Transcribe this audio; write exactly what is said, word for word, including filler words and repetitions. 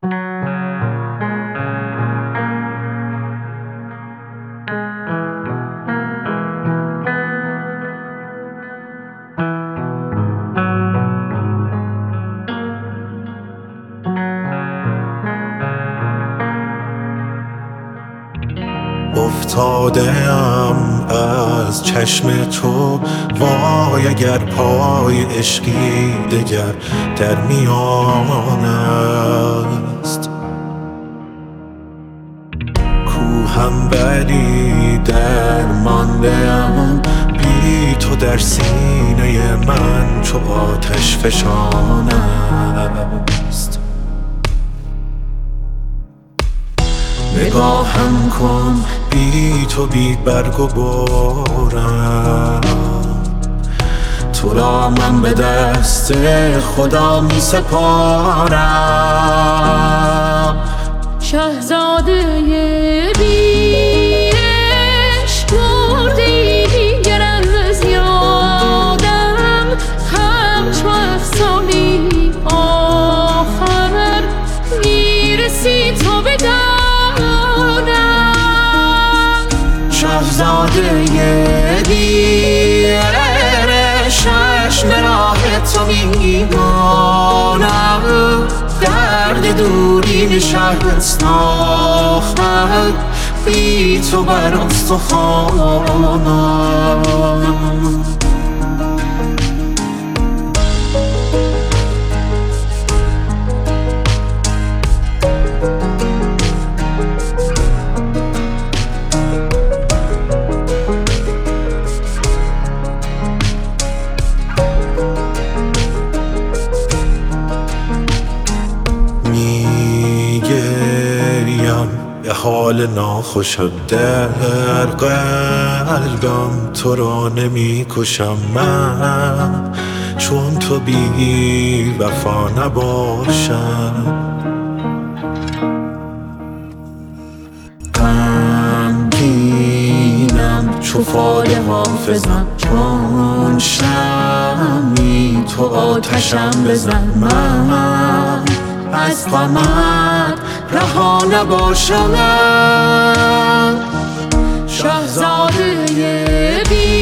افتادم از چشم تو، وای اگر پای عشقی دگر در میان است. کوهم بری درمانده‌ام، بی تو در سینه من چو آتش فشان است. نگاهم کن بی تو بی برگ و بارم، تو را من به دست خدا می سپارم. شهزاده بی عشق بردی دیگر از یادم، همچو افسانه آخر میرسی تو به شهزاده بی عشق، چشم راه تو میمانم، درد دورین شهرستان بی تو بر استخوانم. یه حال ناخوشم در قلبم، تو را نمی کشم من چون تو بی وفا نباشم. غمگینم چو فال حافظم، چون شمعی تو آتشم بزن، من از غمت رها نباشم. شهزاده بی